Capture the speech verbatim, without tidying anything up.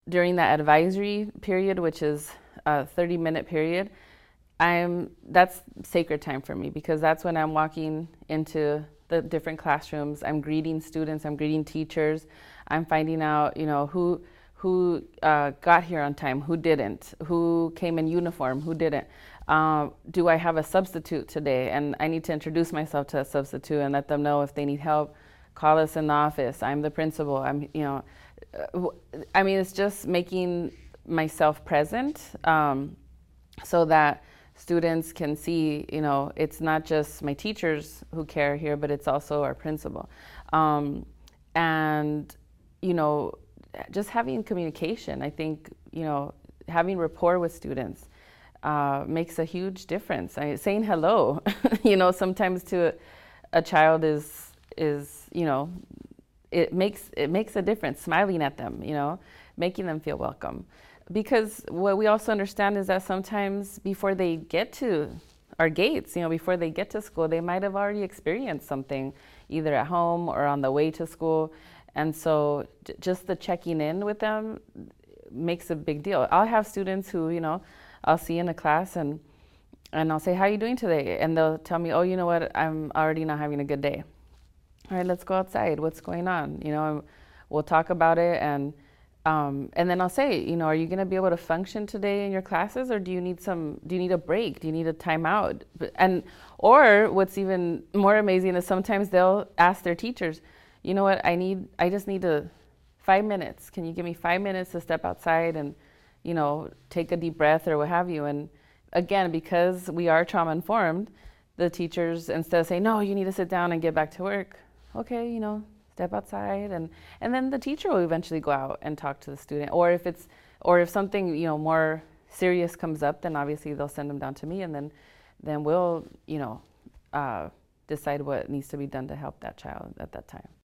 during that advisory period, which is a thirty minute period, I'm that's sacred time for me because that's when I'm walking into the different classrooms. I'm greeting students. I'm greeting teachers. I'm finding out, you know, who who uh, got here on time, who didn't, who came in uniform, who didn't. Uh, do I have a substitute today? And I need to introduce myself to a substitute and let them know if they need help. Call us in the office. I'm the principal. I'm, you know, uh, I mean, it's just making myself present um, so that students can see, you know, it's not just my teachers who care here, but it's also our principal. Um, and, you know, just having communication, I think, you know, having rapport with students uh, makes a huge difference. I, saying hello, you know, sometimes to a, a child is, is, you know, it makes it makes a difference. Smiling at them, you know, making them feel welcome, because what we also understand is that sometimes before they get to our gates, you know, before they get to school, they might have already experienced something, either at home or on the way to school, and so j- just the checking in with them makes a big deal. I'll have students who, you know, I'll see in a class and and I'll say, "How are you doing today?" And they'll tell me, "Oh, you know what? I'm already not having a good day." All right, let's go outside. What's going on? You know, we'll talk about it, and um, and then I'll say, you know, are you going to be able to function today in your classes, or do you need some? Do you need a break? Do you need a timeout? And or what's even more amazing is sometimes they'll ask their teachers, you know what? I need. I just need to five minutes. Can you give me five minutes to step outside and, you know, take a deep breath or what have you? And again, because we are trauma informed, the teachers, instead of saying, no, you need to sit down and get back to work, okay, you know, step outside, and and then the teacher will eventually go out and talk to the student. Or if it's or if something, you know, more serious comes up, then obviously they'll send them down to me, and then then we'll, you know, uh, decide what needs to be done to help that child at that time.